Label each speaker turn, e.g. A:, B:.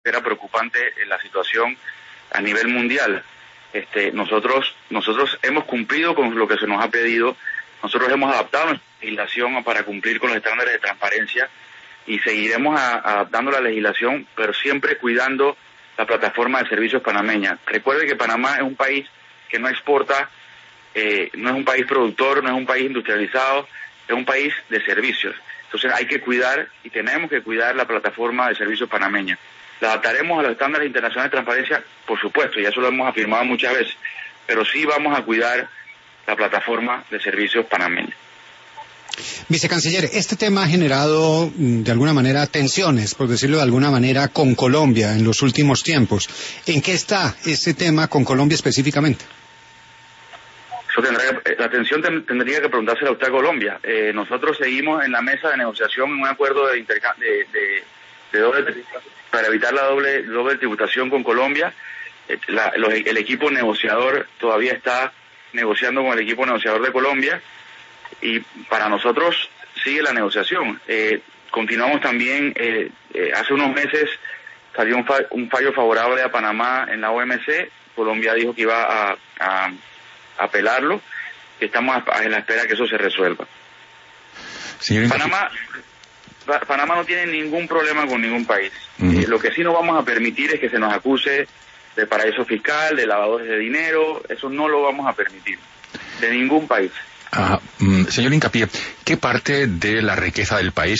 A: era preocupante la situación a nivel mundial. Nosotros hemos cumplido con lo que se nos ha pedido, nosotros hemos adaptado nuestra legislación para cumplir con los estándares de transparencia y seguiremos adaptando la legislación, pero siempre cuidando la plataforma de servicios panameña. Recuerde que Panamá es un país que no exporta, no es un país productor, no es un país industrializado, es un país de servicios. Entonces hay que cuidar y tenemos que cuidar la plataforma de servicios panameña. La adaptaremos a los estándares internacionales de transparencia, por supuesto, ya eso lo hemos afirmado muchas veces, pero sí vamos a cuidar la plataforma de servicios panameña.
B: Vicecanciller, este tema ha generado de alguna manera tensiones, por decirlo de alguna manera, con Colombia en los últimos tiempos. ¿En qué está ese tema con Colombia específicamente?
A: La atención tendría que preguntársela a usted a Colombia. Nosotros seguimos en la mesa de negociación en un acuerdo de doble, para evitar la doble tributación con Colombia. El equipo negociador todavía está negociando con el equipo negociador de Colombia y para nosotros sigue la negociación. Continuamos también, hace unos meses salió un fallo favorable a Panamá en la OMC. Colombia dijo que iba a apelarlo, estamos en la espera que eso se resuelva. Panamá no tiene ningún problema con ningún país. Lo que sí no vamos a permitir es que se nos acuse de paraíso fiscal, de lavadores de dinero. Eso no lo vamos a permitir de ningún país.
C: Señor Hincapié, ¿qué parte de la riqueza del país